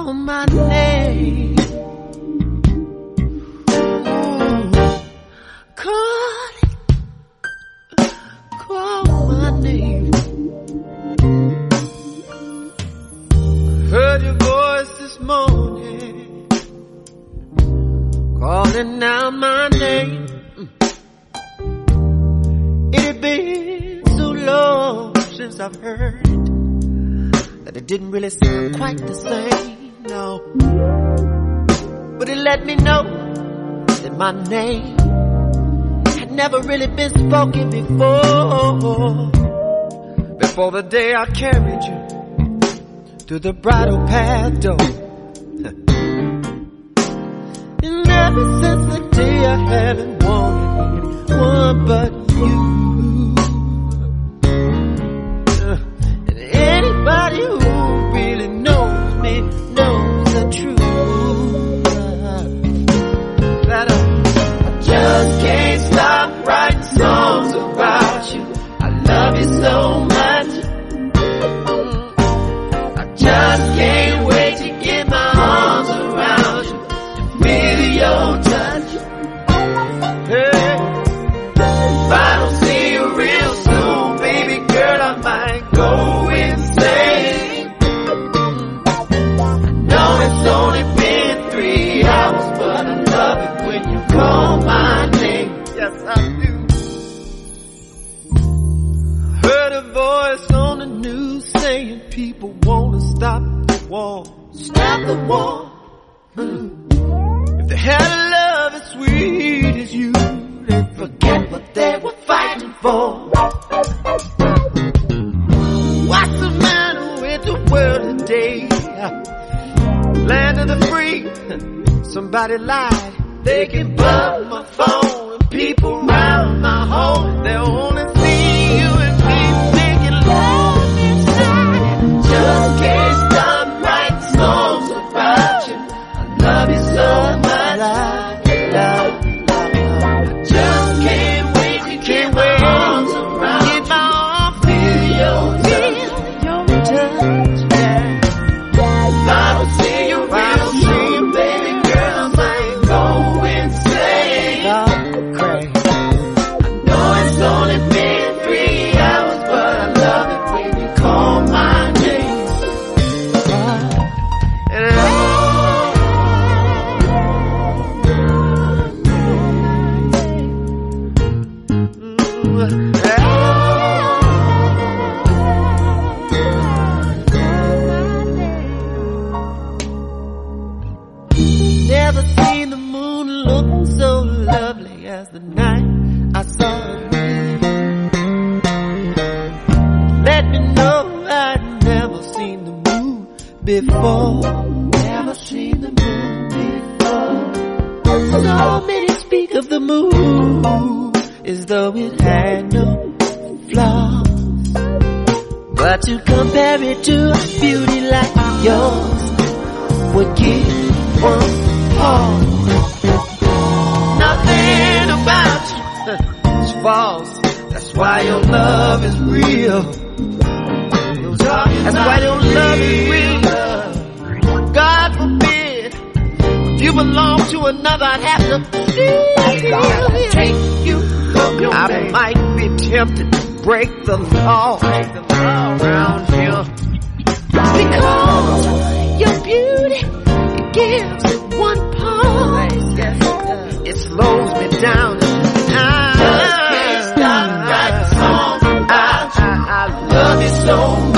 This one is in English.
call my name. Call my name. Heard your voice this morning, calling out my name. It had been so long since I've heard it that it didn't really sound quite the same, no. But it let me know that my name had never really been spoken before. Before the day I carried you through the bridal path door. And ever since the day I haven't wanted anyone but you. And anybody who really knows me knows the truth. That I just can't stop writing songs about you. I love you so much. Just can't wait to get my arms around you and feel your touch. Hey, if I don't see you real soon, baby girl, I might go insane. I know it's only been 3 hours, but I love it when you call my name. Yes, I do. Heard a voice on the news saying people wanna stop the war. Stop the war. If they had a love as sweet as you, they'd forget what they were fighting for. What's the matter with the world today? Land of the free. Somebody lied. They can bug my phone and people round my home. They'll only see you and me making love inside. Just can't stop writing songs about you. I love you so much. Love. I just can't wait to get my arms around you. Feel your touch. If I don't see you real soon, baby girl, I might go insane. I know it's only been 3 hours, but I love it when you call my name. And never seen the moon look so lovely as the night I saw it. Let me know I'd never seen the moon before. Never seen the moon before. So many speak of the moon as though it had no flaws, but to compare it to a beauty like yours would give one pause. Nothing about you is false. That's why your love is real. That's why your love is real. God forbid, if you belong to another, I'd have to take you. I might be tempted to break the law around here, because your beauty, it gives it one pause. It slows me down. I can't stop writing songs about you. I love you so much.